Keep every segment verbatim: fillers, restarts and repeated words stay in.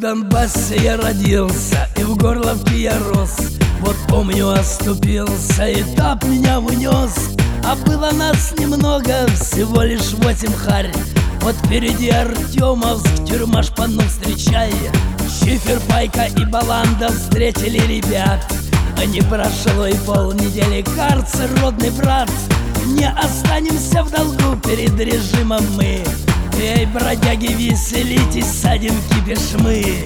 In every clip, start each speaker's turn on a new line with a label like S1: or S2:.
S1: Донбассе я родился, и в Горловке я рос. Вот помню, оступился, этап меня унес. А было нас немного, всего лишь восемь харь. Вот впереди Артемовск, тюрьма шпану встречай. Шифер, Пайка и Баланда встретили ребят. А не прошло и полнедели, карцер, родный брат. Не останемся в долгу перед режимом мы. Эй, бродяги, веселитесь, садим кипиш мы.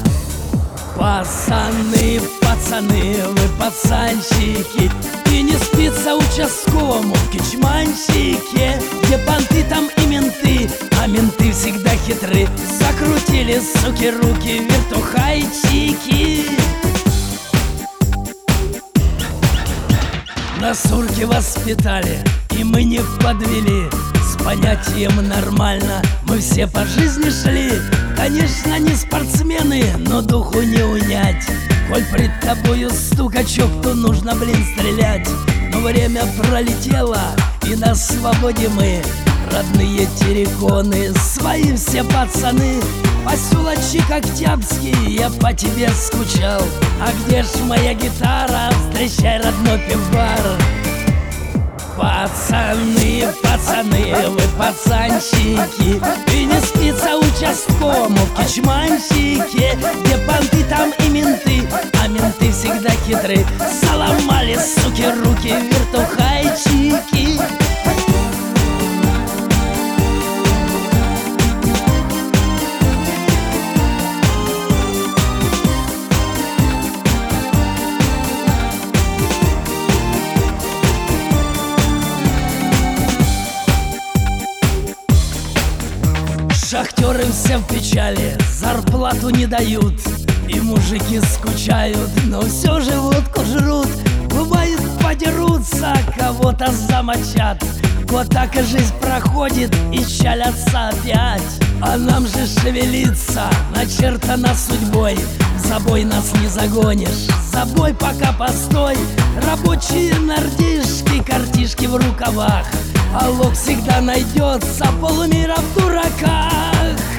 S1: Пацаны, пацаны, вы пацанчики, и не спится участковому в Кичманчике, где понты, там и менты, а менты всегда хитры. Закрутили, суки, руки, вертухайчики. На сурке воспитали, и мы не подвели. С понятием нормально мы все по жизни шли. Конечно, не спортсмены, но духу не унять. Коль пред тобою стукачок, то нужно, блин, стрелять. Но время пролетело, и на свободе мы. Родные терриконы, свои все пацаны. Поселочек Октябрьский, я по тебе скучал. А где ж моя гитара? Встречай, родной пивбар. Пацаны, пацаны, вы пацанчики, и не спится участковому в Кичманчике, где понты, там и менты, а менты всегда хитры. Заломали, суки, руки, вертухайчики. Шахтеры все в печали, зарплату не дают, и мужики скучают, но все же водку жрут. Бывает, подерутся, кого-то замочат. Вот так и жизнь проходит, и чалятся опять. А нам же шевелиться начертано судьбой. В забой нас не загонишь, забой пока постой. Рабочие нордишки, картишки в рукавах, а лог всегда найдется, полумира в дураках.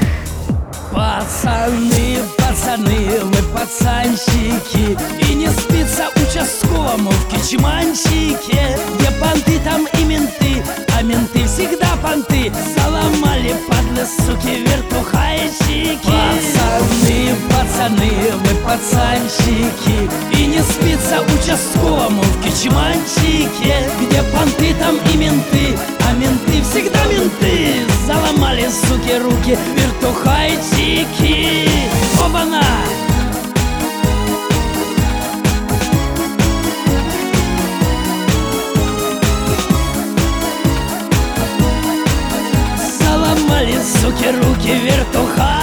S1: Пацаны, пацаны, вы пацанчики, и не спится участковому в Кичманчике, где понты, там и менты, а менты всегда понты. Заломали, падлы, суки, вертухайчики. Пацаны, пацаны, вы пацанчики, и не спится участковому в Кичманчике, где понты, там и менты, а менты всегда менты. Заломали, суки, руки, вертухайчики. Оба-на! Заломали, суки, руки, вертухайчики.